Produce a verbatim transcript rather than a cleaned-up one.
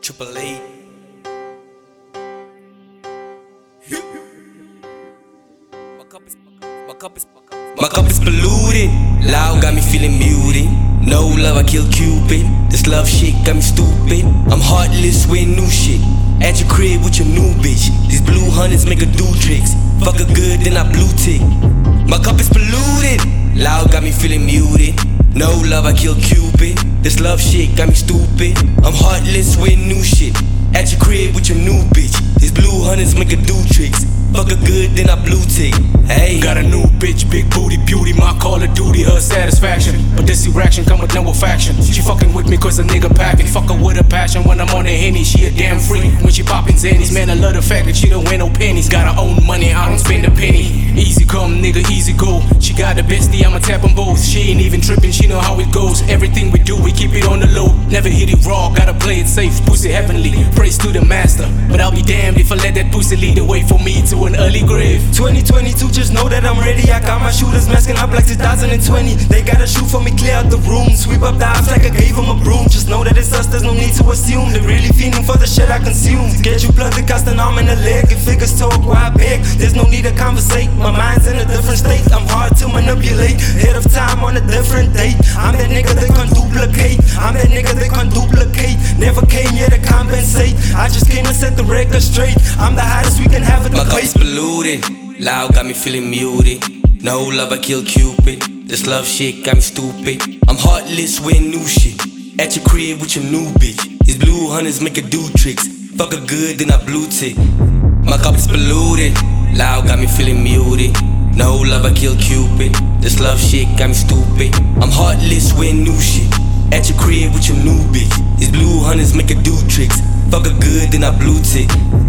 Triple A. My cup is, my cup is, my cup is polluted. Loud got me feeling muted. No love, I kill Cupid. This love shit got me stupid. I'm heartless with new shit. At your crib with your new bitch. These blue hunters make her do tricks. Fuck her good, then I blue tick. My cup is polluted. Loud got me feeling muted. No love, I kill Cupid. This love shit got me stupid. I'm heartless with new shit. At your crib with your new bitch. These blue hunters make her do tricks. Fuck her good, then I blue tick. Hey, got a new bitch, big booty, beauty. My call of duty, her satisfaction. But this erection come with no affection. She fucking with me cause a nigga packing. Fuck her with a passion. When I'm on the Henny, she a damn freak. When she poppin' Zennies, man, I love the fact that she don't win no pennies. Got her own money, I don't spend a penny. Easy come, nigga, easy go. She got the bestie, I'ma tap them both. She ain't even trippin', she know how it goes. Everything we do, we keep it on the low. Never hit it raw, gotta play it safe. Pussy heavenly, praise to the master. But I'll be damned if I let that pussy lead the way for me to an early grave. twenty twenty-two, just know that I'm ready. I got my shooters masking up like two thousand twenty. They gotta shoot for me, clear out the room. Sweep up the house like I gave them a broom. Just know that it's us, there's no need to assume. They're really feeling for the shit I consume. Get you plugged, cast an arm and a leg. If figures talk, why I beg? There's no need to conversate. My mind's in a different state. I'm hard to manipulate. Ahead of time on a different date. I'm that nigga they can't duplicate. I'm that nigga they can't duplicate. Never came here to compensate. I just came to set the record straight. I'm the hottest we can have at the my cup place. is polluted. Loud got me feeling muted. No love, I kill Cupid. This love shit got me stupid. I'm heartless with new shit. At your crib with your new bitch. These blue hunters make her do tricks. Fuck her good, then I blue tick. My cup is polluted. Loud got me feeling muted. No love, I kill Cupid. This love shit got me stupid. I'm heartless with new shit. At your crib with your new bitch. These blue hunters make her do tricks. Fuck her good, then I blue tick.